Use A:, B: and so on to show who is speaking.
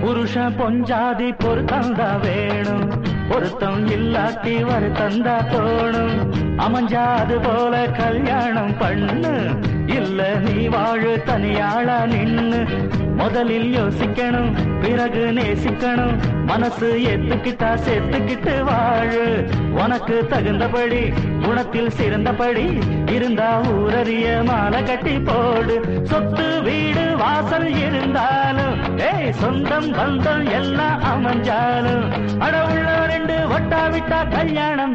A: புருஷன் பொஞ்சாதி பொருத்தந்தா வேணும், பொருத்தம் இல்லாட்டி வருத்தந்தா தோணும். அமைஞ்சாது போல கல்யாணம் பண்ணு, இல்ல நீ வாழு தனியாளா நின்னு. முதலில் யோசிக்கணும், பிறகு நேசிக்கணும், மனசு ஏத்துக்கிட்டா சேர்த்துக்கிட்டு வாழு. உனக்கு தகுந்தபடி குணத்தில் சிறந்தபடி இருந்தா ஊரறிய மாலை கட்டி போடு. சொத்து வீடு வாசல் இருந்தாலும் சொந்தம் பந்தம் எல்லாம் அமைஞ்சாலும் அட உள்ள ரெண்டு ஒட்டா விட்டா கல்யாணம்